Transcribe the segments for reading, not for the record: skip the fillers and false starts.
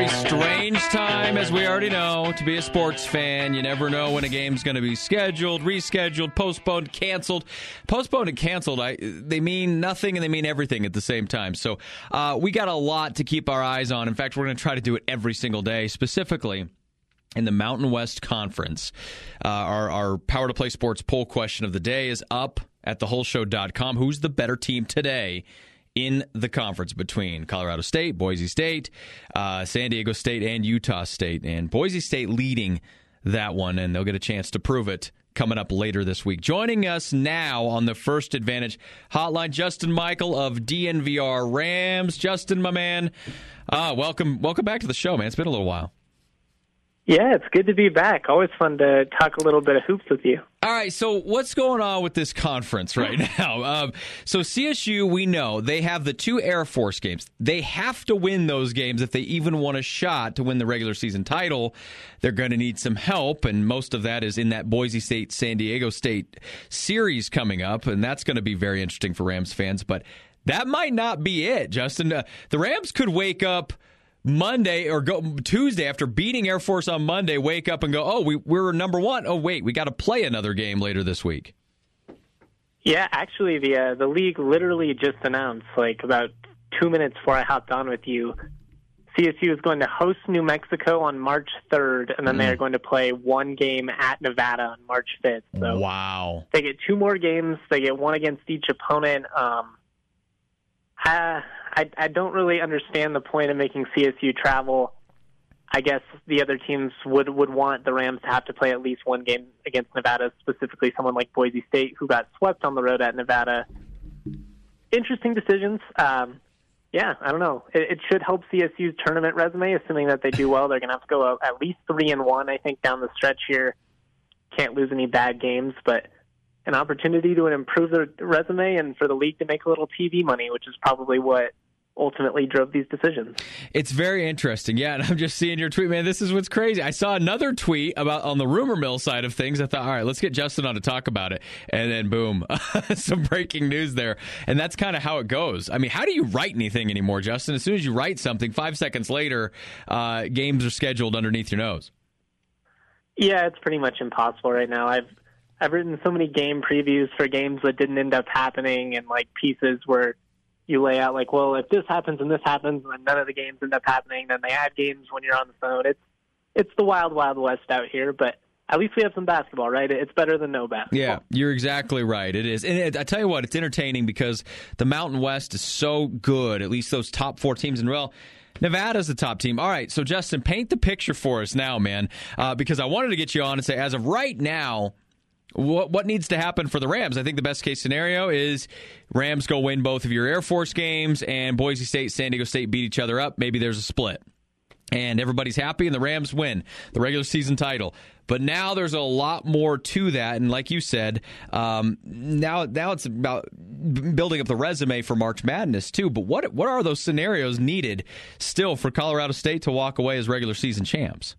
strange time, as we already know, to be a sports fan. You never know when a game's going to be scheduled, rescheduled, postponed, canceled. Postponed and canceled, they mean nothing and they mean everything at the same time. So we got a lot to keep our eyes on. In fact, we're going to try to do it every single day, specifically in the Mountain West Conference. Our Power to Play Sports poll question of the day is up at thewholeshow.com. Who's the better team today in the conference between Colorado State, Boise State, San Diego State, and Utah State? And Boise State leading that one, and they'll get a chance to prove it coming up later this week. Joining us now on the First Advantage Hotline, Justin Michael of DNVR Rams. Justin, my man, welcome back to the show, man. It's been a little while. Yeah, it's good to be back. Always fun to talk a little bit of hoops with you. All right, so what's going on with this conference right now? So CSU, we know, they have the 2 Air Force games. They have to win those games if they even want a shot to win the regular season title. They're going to need some help, and most of that is in that Boise State-San Diego State series coming up, and that's going to be very interesting for Rams fans. But that might not be it, Justin. The Rams could wake up Monday or go Tuesday after beating Air Force on Monday, wake up and go, oh, we're number one. Oh, wait, we got to play another game later this week. Yeah, actually, the league literally just announced, like about 2 minutes before I hopped on with you, CSU is going to host New Mexico on March 3rd, and then they are going to play one game at Nevada on March 5th. So wow. They get 2 more games. They get one against each opponent. I don't really understand the point of making CSU travel. I guess the other teams would want the Rams to have to play at least one game against Nevada, specifically someone like Boise State, who got swept on the road at Nevada. Interesting decisions. Yeah, I don't know. It should help CSU's tournament resume, assuming that they do well. They're going to have to go at least 3-1, I think, down the stretch here. Can't lose any bad games, but an opportunity to improve their resume and for the league to make a little TV money, which is probably what ultimately drove these decisions. It's very interesting. Yeah, and I'm just seeing your tweet, man. This is what's crazy. I saw another tweet about on the rumor mill side of things. I thought, all right, let's get Justin on to talk about it. And then boom, some breaking news there. And that's kind of how it goes. I mean, how do you write anything anymore, Justin? As soon as you write something, 5 seconds later, games are scheduled underneath your nose. Yeah, it's pretty much impossible right now. I've written so many game previews for games that didn't end up happening, and like pieces where you lay out like, well, if this happens and this happens, and then none of the games end up happening, then they add games when you're on the phone. It's the wild, wild west out here, but at least we have some basketball, right? It's better than no basketball. Yeah, you're exactly right. It is. And I tell you what, it's entertaining because the Mountain West is so good, at least those top 4 teams in a row. Nevada's the top team. All right, so Justin, paint the picture for us now, man, because I wanted to get you on and say, as of right now, what needs to happen for the Rams? I think the best case scenario is Rams go win both of your Air Force games and Boise State, San Diego State beat each other up. Maybe there's a split. And everybody's happy and the Rams win the regular season title. But now there's a lot more to that. And like you said, now it's about building up the resume for March Madness too. But what are those scenarios needed still for Colorado State to walk away as regular season champs?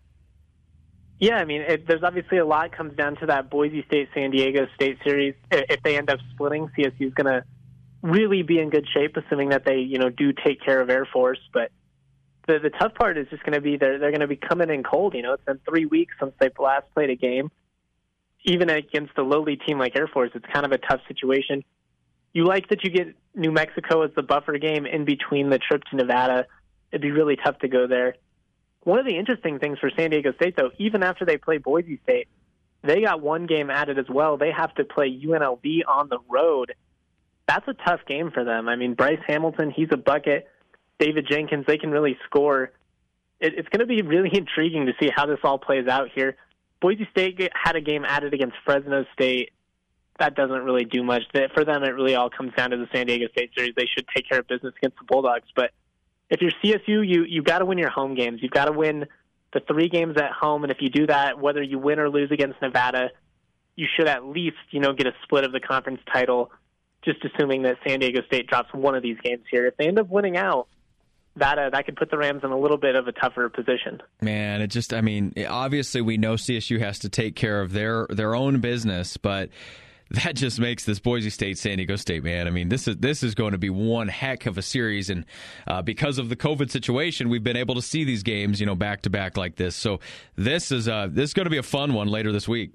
Yeah, I mean, there's obviously a lot comes down to that Boise State-San Diego State series. If they end up splitting, CSU is going to really be in good shape, assuming that they, do take care of Air Force. But the tough part is just going to be they're going to be coming in cold. It's been 3 weeks since they last played a game. Even against a lowly team like Air Force, it's kind of a tough situation. You like that you get New Mexico as the buffer game in between the trip to Nevada. It'd be really tough to go there. One of the interesting things for San Diego State, though, even after they play Boise State, they got one game added as well. They have to play UNLV on the road. That's a tough game for them. I mean, Bryce Hamilton, he's a bucket. David Jenkins, they can really score. It's going to be really intriguing to see how this all plays out here. Boise State had a game added against Fresno State. That doesn't really do much. For them, it really all comes down to the San Diego State series. They should take care of business against the Bulldogs, but if you're CSU, you got to win your home games. You've got to win the 3 games at home, and if you do that, whether you win or lose against Nevada, you should at least, get a split of the conference title, just assuming that San Diego State drops one of these games here. If they end up winning out, that could put the Rams in a little bit of a tougher position. Man, obviously we know CSU has to take care of their own business, but that just makes this Boise State San Diego State, man. I mean, this is going to be one heck of a series, and because of the COVID situation, we've been able to see these games, back to back like this. So this is going to be a fun one later this week.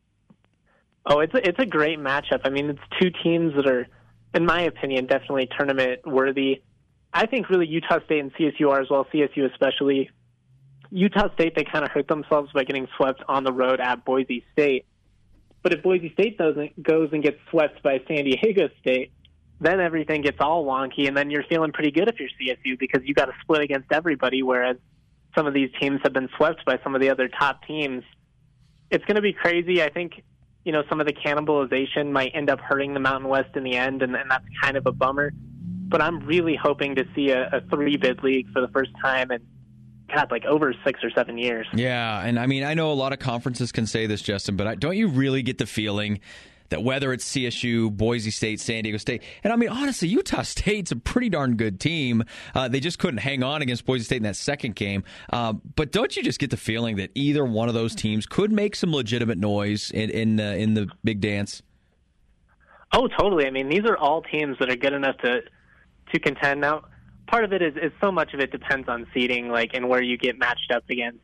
Oh, it's a great matchup. I mean, it's two teams that are, in my opinion, definitely tournament worthy. I think really Utah State and CSU are as well, CSU especially. Utah State, they kind of hurt themselves by getting swept on the road at Boise State. But if Boise State goes and gets swept by San Diego State, then everything gets all wonky, and then you're feeling pretty good if you're CSU because you got to split against everybody, whereas some of these teams have been swept by some of the other top teams. It's going to be crazy. I think some of the cannibalization might end up hurting the Mountain West in the end, and that's kind of a bummer. But I'm really hoping to see a 3-bid league for the first time in, like over 6 or 7 years. Yeah, and I mean, I know a lot of conferences can say this, Justin, but don't you really get the feeling that whether it's CSU, Boise State, San Diego State, and I mean, honestly, Utah State's a pretty darn good team. They just couldn't hang on against Boise State in that second game. But don't you just get the feeling that either one of those teams could make some legitimate noise in the big dance? Oh, totally. I mean, these are all teams that are good enough to contend. Now, part of it is so much of it depends on seeding, and where you get matched up against.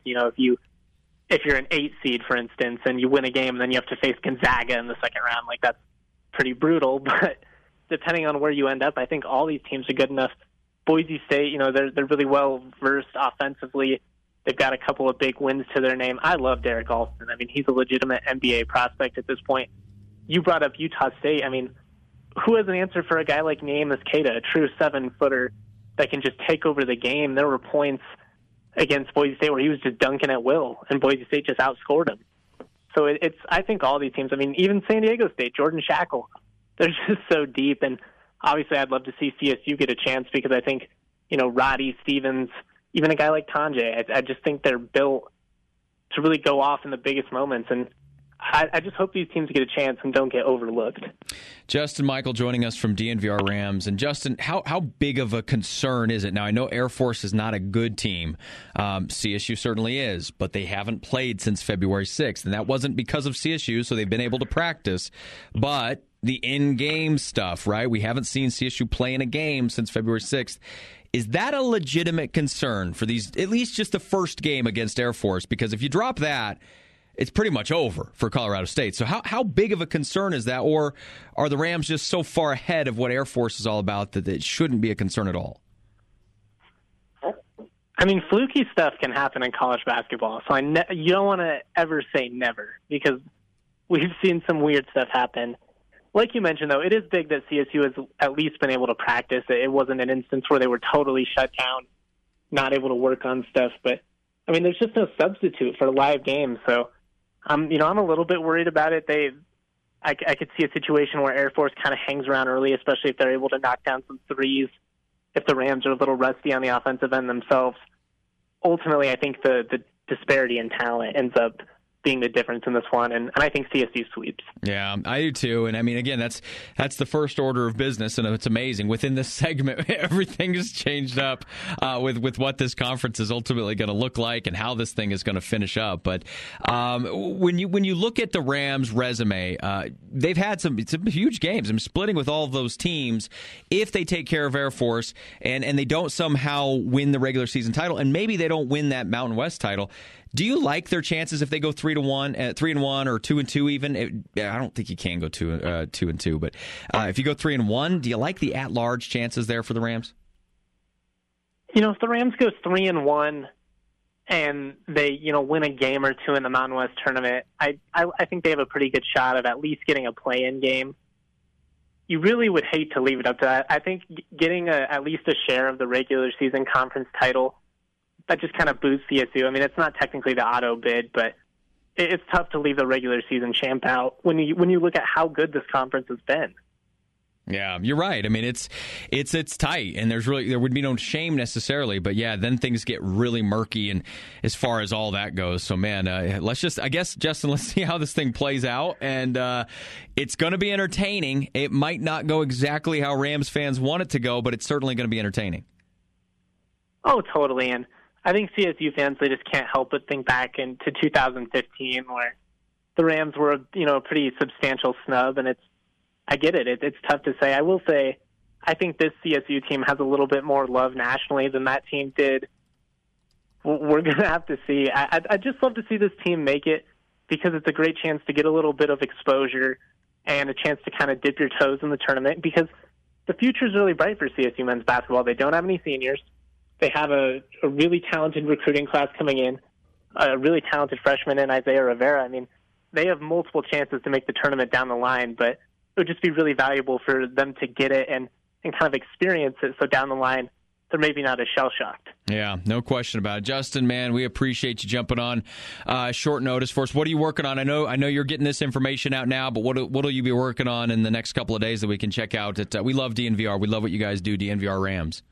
If you're an 8 seed, for instance, and you win a game, and then you have to face Gonzaga in the second round, that's pretty brutal. But depending on where you end up, I think all these teams are good enough. Boise State, they're really well versed offensively. They've got a couple of big wins to their name. I love Derek Alston. I mean, he's a legitimate NBA prospect at this point. You brought up Utah State. I mean, who has an answer for a guy like Neemias Queta, a true 7-footer that can just take over the game? There were points against Boise State where he was just dunking at will, and Boise State just outscored him. So I think all these teams, I mean, even San Diego State, Jordan Shackle, they're just so deep. And obviously I'd love to see CSU get a chance because I think, Roddy, Stevens, even a guy like Tanjay, I just think they're built to really go off in the biggest moments. And I just hope these teams get a chance and don't get overlooked. Justin Michael joining us from DNVR Rams. And Justin, how big of a concern is it? Now, I know Air Force is not a good team. CSU certainly is, but they haven't played since February 6th. And that wasn't because of CSU, so they've been able to practice. But the in-game stuff, right? We haven't seen CSU play in a game since February 6th. Is that a legitimate concern for these, at least just the first game against Air Force? Because if you drop that, it's pretty much over for Colorado State. So how big of a concern is that? Or are the Rams just so far ahead of what Air Force is all about that it shouldn't be a concern at all? I mean, fluky stuff can happen in college basketball. So you don't want to ever say never because we've seen some weird stuff happen. Like you mentioned, though, it is big that CSU has at least been able to practice. It wasn't an instance where they were totally shut down, not able to work on stuff. But, I mean, there's just no substitute for live games. So, I'm a little bit worried about it. I could see a situation where Air Force kind of hangs around early, especially if they're able to knock down some threes, if the Rams are a little rusty on the offensive end themselves. Ultimately, I think the disparity in talent ends up being the difference in this one, and I think CSU sweeps. Yeah, I do too. And I mean, again, that's the first order of business, and it's amazing. Within this segment, everything has changed up with what this conference is ultimately going to look like and how this thing is going to finish up. But when you look at the Rams' resume, they've had some huge games. I'm splitting with all of those teams. If they take care of Air Force and they don't somehow win the regular season title, and maybe they don't win that Mountain West title, do you like their chances if they go 3-1, 3-1, or 2-2 even? I don't think you can go 2-2, but if you go 3-1, do you like the at-large chances there for the Rams? If the Rams go 3-1 and they win a game or two in the Mountain West tournament, I think they have a pretty good shot of at least getting a play-in game. You really would hate to leave it up to that. I think getting at least a share of the regular season conference title, that just kind of boosts CSU. I mean, it's not technically the auto bid, but it's tough to leave the regular season champ out when you look at how good this conference has been. Yeah, you're right. I mean, it's tight, and there would be no shame necessarily, but yeah, then things get really murky, and as far as all that goes. So, man, Justin, let's see how this thing plays out, and it's going to be entertaining. It might not go exactly how Rams fans want it to go, but it's certainly going to be entertaining. Oh, totally, and I think CSU fans, they just can't help but think back into 2015 where the Rams were a pretty substantial snub, and it's I get it. It's tough to say. I will say, I think this CSU team has a little bit more love nationally than that team did. We're going to have to see. I'd just love to see this team make it because it's a great chance to get a little bit of exposure and a chance to kind of dip your toes in the tournament because the future is really bright for CSU men's basketball. They don't have any seniors. They have a really talented recruiting class coming in, a really talented freshman in Isaiah Rivera. I mean, they have multiple chances to make the tournament down the line, but it would just be really valuable for them to get it and kind of experience it so down the line they're maybe not as shell-shocked. Yeah, no question about it. Justin, man, we appreciate you jumping on short notice for us. What are you working on? I know you're getting this information out now, but what'll you be working on in the next couple of days that we can check out? We love DNVR. We love what you guys do, DNVR Rams.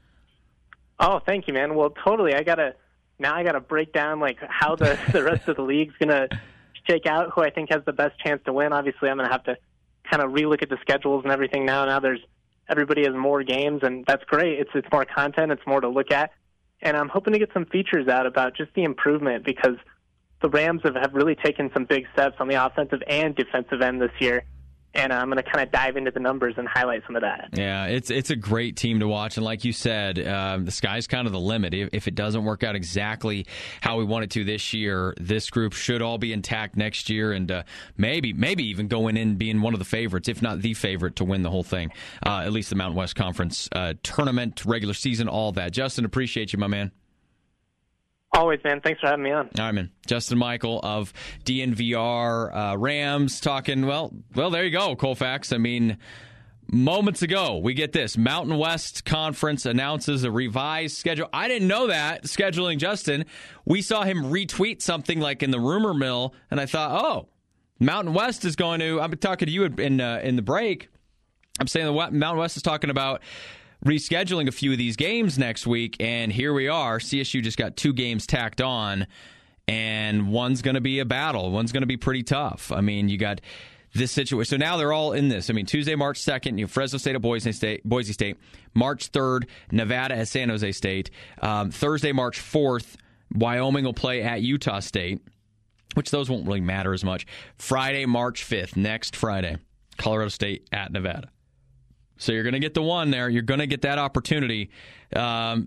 Oh, thank you, man. Well, totally. I gotta break down like how the rest of the league's gonna shake out. Who I think has the best chance to win. Obviously, I'm gonna have to kind of relook at the schedules and everything now. Now everybody has more games, and that's great. It's more content. It's more to look at. And I'm hoping to get some features out about just the improvement because the Rams have really taken some big steps on the offensive and defensive end this year. And I'm going to kind of dive into the numbers and highlight some of that. Yeah, it's a great team to watch. And like you said, the sky's kind of the limit. If it doesn't work out exactly how we want it to this year, this group should all be intact next year and maybe even going in being one of the favorites, if not the favorite, to win the whole thing, at least the Mountain West Conference tournament, regular season, all that. Justin, appreciate you, my man. Always, man. Thanks for having me on. All right, man. Justin Michael of DNVR Rams talking, well, there you go, Colfax. I mean, moments ago, we get this. Mountain West Conference announces a revised schedule. I didn't know that, scheduling Justin. We saw him retweet something like in the rumor mill, and I thought, oh, Mountain West is going to, I'm talking to you in the break. I'm saying the Mountain West is talking about rescheduling a few of these games next week, and here we are. CSU just got 2 games tacked on, and one's going to be a battle. One's going to be pretty tough. I mean, you got this situation. So now they're all in this. I mean, Tuesday, March 2nd, Fresno State at Boise State. March 3rd, Nevada at San Jose State. Thursday, March 4th, Wyoming will play at Utah State, which those won't really matter as much. Friday, March 5th, next Friday, Colorado State at Nevada. So you're going to get the one there. You're going to get that opportunity, to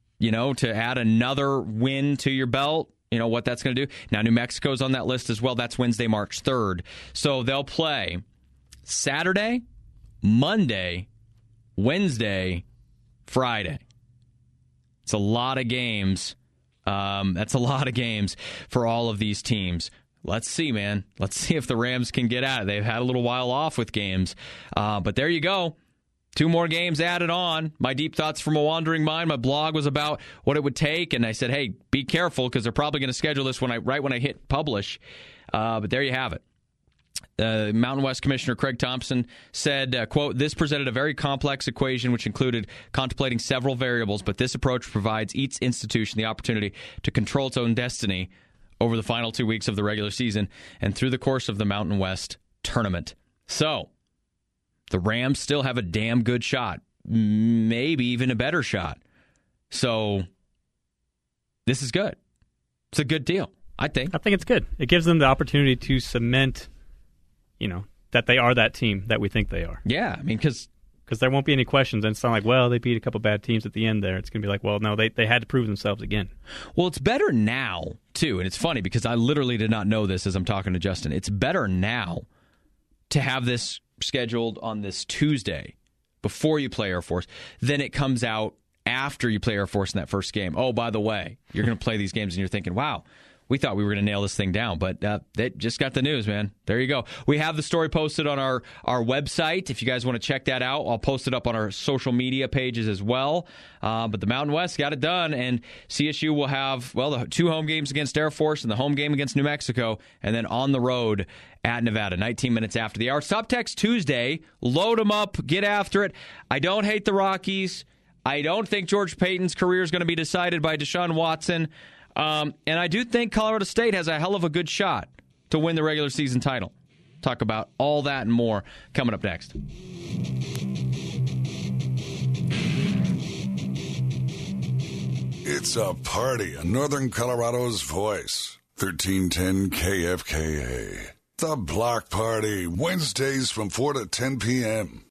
add another win to your belt. You know what that's going to do. Now, New Mexico's on that list as well. That's Wednesday, March 3rd. So they'll play Saturday, Monday, Wednesday, Friday. It's a lot of games. That's a lot of games for all of these teams. Let's see, man. Let's see if the Rams can get at it. They've had a little while off with games. But there you go. 2 more games added on. My deep thoughts from a wandering mind. My blog was about what it would take, and I said, hey, be careful because they're probably going to schedule this right when I hit publish. But there you have it. Mountain West Commissioner Craig Thompson said, quote, this presented a very complex equation which included contemplating several variables, but this approach provides each institution the opportunity to control its own destiny over the final 2 weeks of the regular season and through the course of the Mountain West tournament. So the Rams still have a damn good shot, maybe even a better shot. So this is good. It's a good deal, I think. I think it's good. It gives them the opportunity to cement, that they are that team that we think they are. Yeah, I mean, because there won't be any questions. And it's not like, well, they beat a couple bad teams at the end there. It's going to be like, well, no, they had to prove themselves again. Well, it's better now, too. And it's funny because I literally did not know this as I'm talking to Justin. It's better now to have this scheduled on this Tuesday before you play Air Force than it comes out after you play Air Force in that first game. Oh, by the way, you're going to play these games and you're thinking, wow, we thought we were going to nail this thing down, but they just got the news, man. There you go. We have the story posted on our website. If you guys want to check that out, I'll post it up on our social media pages as well. But the Mountain West got it done, and CSU will have, the 2 home games against Air Force and the home game against New Mexico, and then on the road at Nevada, 19 minutes after the hour. Stop Text Tuesday. Load them up. Get after it. I don't hate the Rockies. I don't think George Payton's career is going to be decided by Deshaun Watson. And I do think Colorado State has a hell of a good shot to win the regular season title. Talk about all that and more coming up next. It's a party in Northern Colorado's voice. 1310 KFKA. The Block Party, Wednesdays from 4 to 10 p.m.